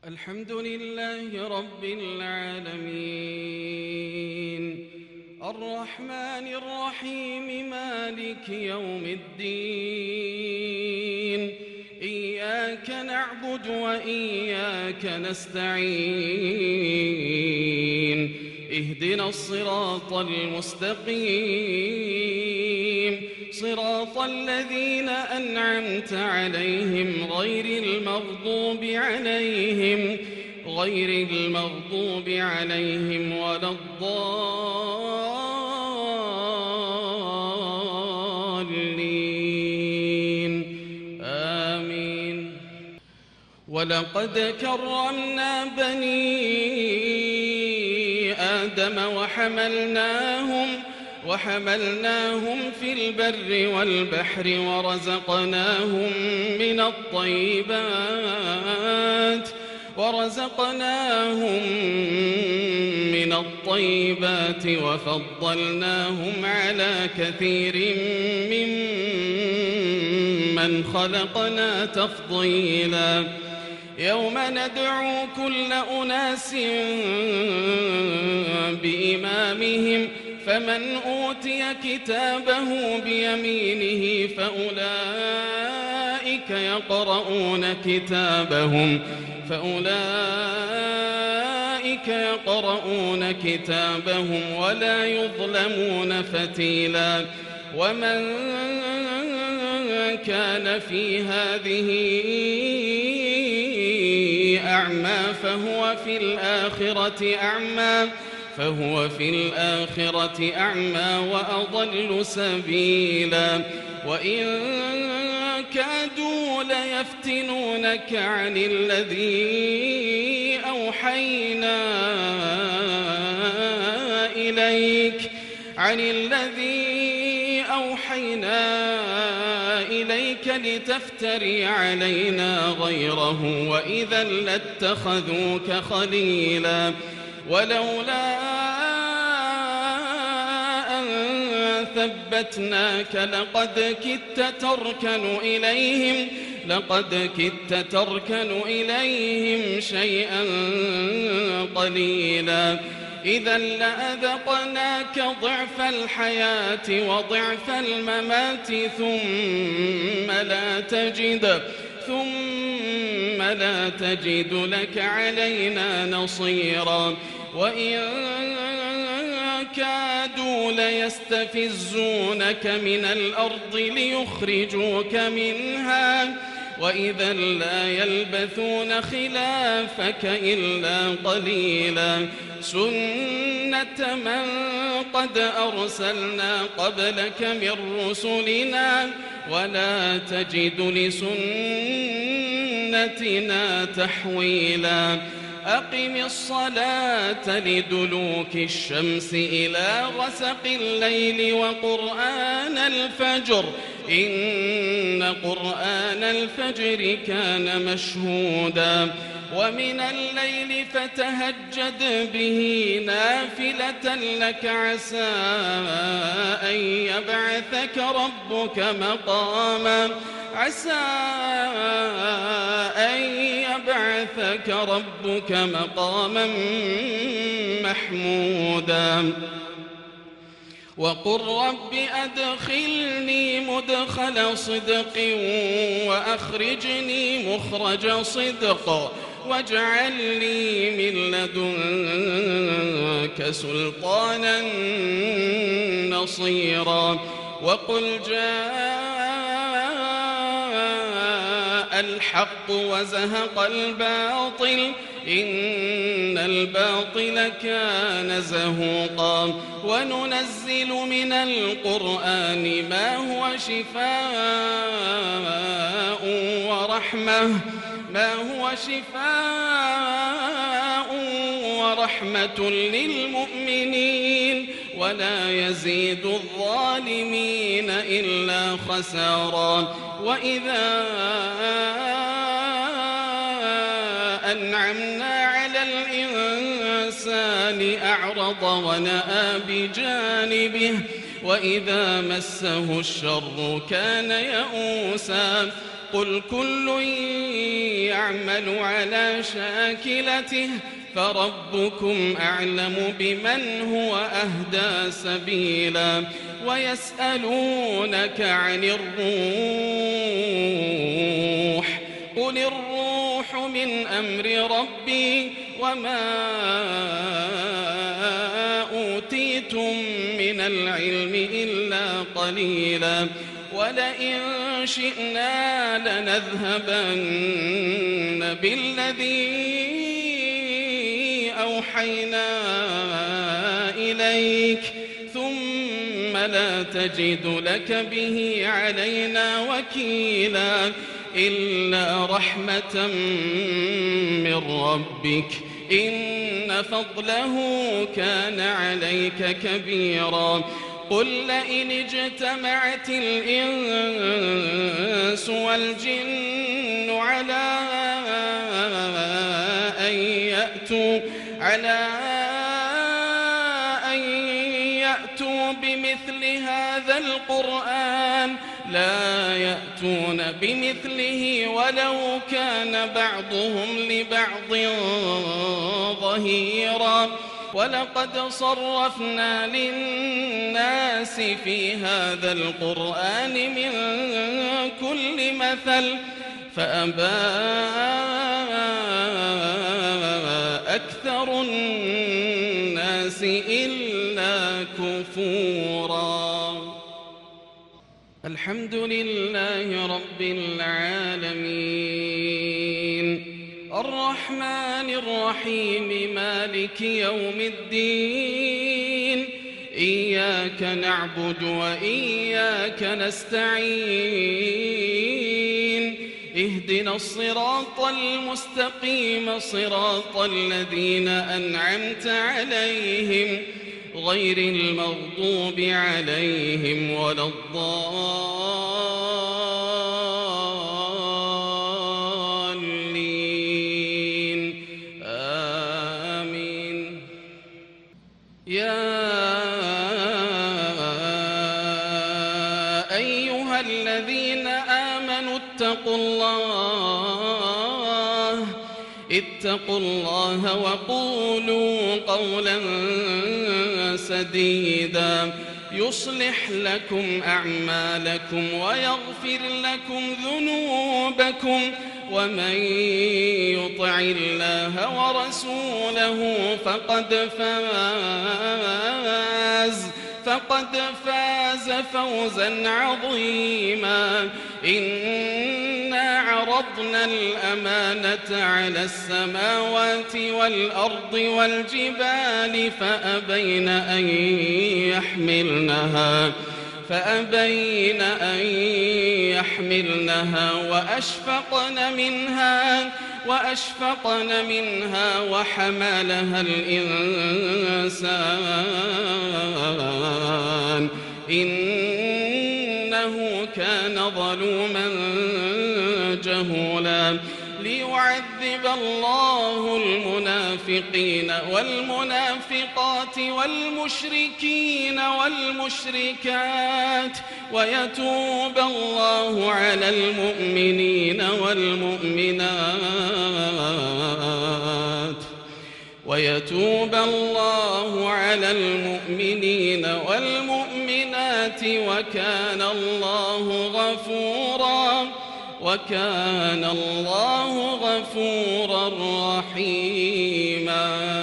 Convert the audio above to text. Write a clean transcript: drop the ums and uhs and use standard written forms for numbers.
الحمد لله رب العالمين الرحمن الرحيم مالك يوم الدين إياك نعبد وإياك نستعين اهدنا الصراط المستقيم صراط الذين أنعمت عليهم غير المغضوب عليهم ولا الضالين آمين. ولقد كرمنا بني آدم وحملناهم في البر والبحر ورزقناهم من الطيبات وفضلناهم على كثير ممن خلقنا تفضيلا. يوم ندعو كل أناس بإمامهم فمن أوتي كتابه بيمينه فأولئك يقرؤون كتابهم ولا يظلمون فتيلا. ومن كان في هذه أعمى فهو في الآخرة أعمى وأضل سبيلا. وإن كادوا ليفتنونك عن الذي أوحينا إليك لتفتري علينا غيره وإذا لاتخذوك خليلا. ولولا أن ثبتناك لقد كدت تركن إليهم شيئا قليلا. إذا لأذقناك ضعف الحياة وضعف الممات ثم لا تجد لك علينا نصيرا. وإن كادوا ليستفزونك من الأرض ليخرجوك منها وإذا لا يلبثون خلافك إلا قليلا. سنة من قد أرسلنا قبلك من رسلنا ولا تجد لسنتنا تحويلا. أقم الصلاة لدلوك الشمس إلى غسق الليل وقرآن الفجر إن قرآن الفجر كان مشهودا. ومن الليل فتهجد به نافلة لك عسى أن يبعثك ربك مقاما محمودا. وقل رب أدخلني مدخل صدق وأخرجني مخرج صدق واجعل لي من لدنك سلطانا نصيرا. وقل جاء الحق وزهق الباطل إن الباطل كان زهوقا. وننزل من القرآن ما هو شفاء ورحمة للمؤمنين ولا يزيد الظالمين إلا خسارا. وإذا أنعمنا على الإنسان أعرض ونأى بجانبه وإذا مسه الشر كان يئوسا. قل كل يعمل على شاكلته فربكم أعلم بمن هو أهدى سبيلا ويسألونك عن الروح قل الروح من أمر ربي وما أوتيتم من العلم إلا قليلا ولئن شئنا لنذهبن بالذي أوحينا إليك ثم لا تجد لك به علينا وكيلا إلا رحمة من ربك إن فضله كان عليك كبيرا قل لئن اجتمعت الإنس والجن على أن يأتوا بمثل هذا القرآن لا يأتون بمثله ولو كان بعضهم لبعض ظهيرا ولقد صرفنا للناس في هذا القرآن من كل مثل فأبى أكثر الناس إلا كفورا الحمد لله رب العالمين الرحمن الرحيم مالك يوم الدين إياك نعبد وإياك نستعين اهدنا الصراط المستقيم صراط الذين أنعمت عليهم غير المغضوب عليهم ولا الضالين آمين يا أيها الذين آمنوا اتقوا الله وقولوا قولا سديدا يصلح لكم أعمالكم ويغفر لكم ذنوبكم ومن يطع الله ورسوله فقد فاز فوزا عظيما إنا عرضنا الأمانة على السماوات والأرض والجبال فأبين أن يحملنها وأشفقن منها وحملها الإنسان إنه كان ظلوما جهولا ليعذب الله المنافقين والمنافقات والمشركين والمشركات ويتوب الله على المؤمنين والمؤمنات وكان الله غفورا رحيما